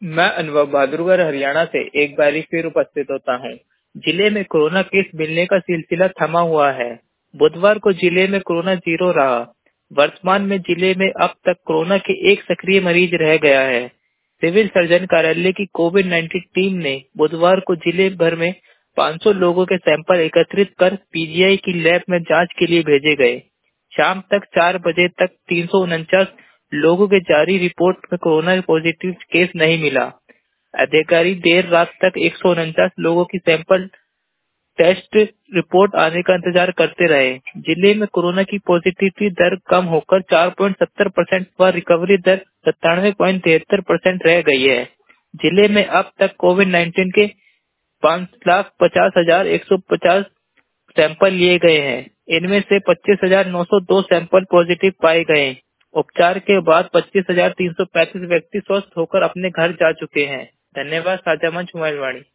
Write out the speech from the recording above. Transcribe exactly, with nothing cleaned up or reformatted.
मैं अनुभव बहादुरगढ़ हरियाणा से एक बार फिर उपस्थित होता हूँ। जिले में कोरोना केस मिलने का सिलसिला थमा हुआ है। बुधवार को जिले में कोरोना जीरो रहा। वर्तमान में जिले में अब तक कोरोना के एक सक्रिय मरीज रह गया है। सिविल सर्जन कार्यालय की कोविड नाइन्टीन टीम ने बुधवार को जिले भर में पाँच सौ लोगों के सैंपल एकत्रित कर पीजीआई की लैब में जांच के लिए भेजे गए। शाम तक चार बजे तक तीन सौ उनचास लोगों के जारी रिपोर्ट में कोरोना पॉजिटिव केस नहीं मिला। अधिकारी देर रात तक एक सौ उनचास लोगों की सैंपल टेस्ट रिपोर्ट आने का इंतजार करते रहे। जिले में कोरोना की पॉजिटिविटी दर कम होकर चार पॉइंट सत्तर परसेंट व रिकवरी दर सत्तानवे पॉइंट तिहत्तर परसेंट रह गई है। जिले में अब तक कोविड नाइन्टीन के पाँच लाख पचास हजार एक सौ पचास सैंपल लिए गए हैं। इनमें से पच्चीस हजार नौ सौ दो सैंपल पॉजिटिव पाए गए। उपचार के बाद पच्चीस हजार तीन सौ पैंतीस व्यक्ति स्वस्थ होकर अपने घर जा चुके हैं। धन्यवाद। साझा मंच मोबाइल वाणी।